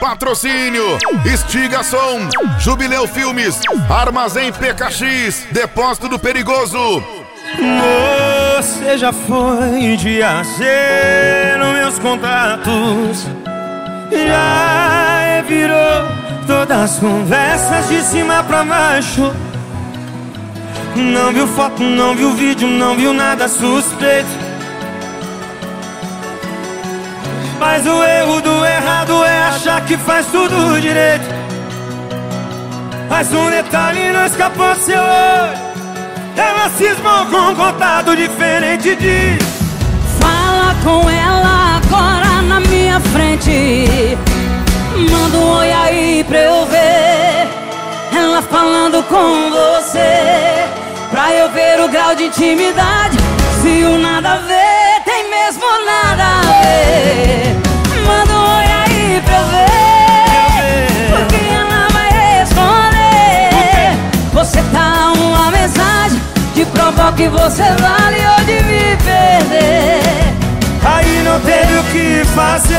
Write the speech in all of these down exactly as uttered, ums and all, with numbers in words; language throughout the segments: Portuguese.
Patrocínio Estiga Som, Jubileu Filmes, Armazém P K X, Depósito do Perigoso. Você já foi de A C nos meus contatos, já virou todas as conversas de cima pra baixo. Não viu foto, não viu vídeo, não viu nada suspeito. Mas o erro do errado é achar que faz tudo direito. Mas um detalhe não escapou do seu olho, ela cismou com um contato diferente de... Fala com ela agora na minha frente, manda um oi aí pra eu ver ela falando com você, pra eu ver o grau de intimidade. Se o nada a ver tem mesmo nada a ver, manda um oi aí pra eu ver, porque ela vai responder. Você tá uma mensagem de provar que você vale ou de me perder. Aí não teve o que fazer,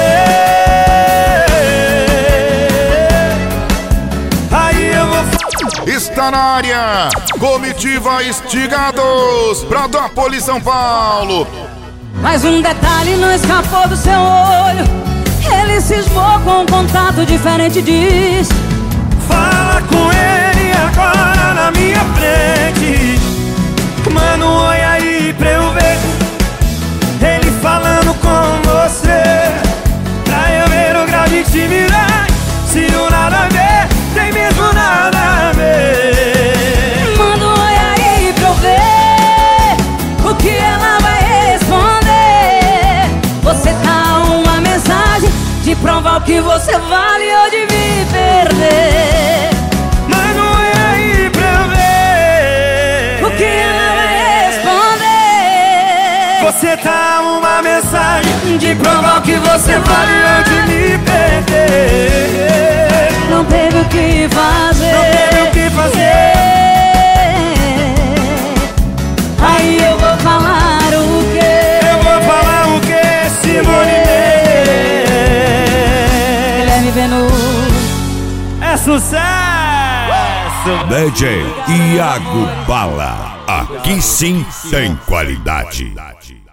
aí eu vou... Está na área, Comitiva Estigados, Bradópolis, São Paulo. Mas um detalhe não escapou do seu olho, ele cismou com um contato diferente, diz. Fala com ele agora na minha frente, manda um oi aí pra eu ver ele falando com você, pra eu ver o grau de intimidade. Se o nada a ver tem mesmo nada a ver, manda um oi aí pra eu ver o que ela vai responder. Você tá uma mensagem de provar o que você vale ou de me perder. Manda um oi aí pra eu ver o que ela vai responder. Você tá uma mensagem de provar o que você vale ou de me perder. Não teve o que fazer, não teve o que fazer. Yeah. Aí eu vou falar o quê? Eu vou falar o quê, Simone Mendes? Guilherme Venuto. É sucesso! D J Iago Bala. Aqui sim tem qualidade.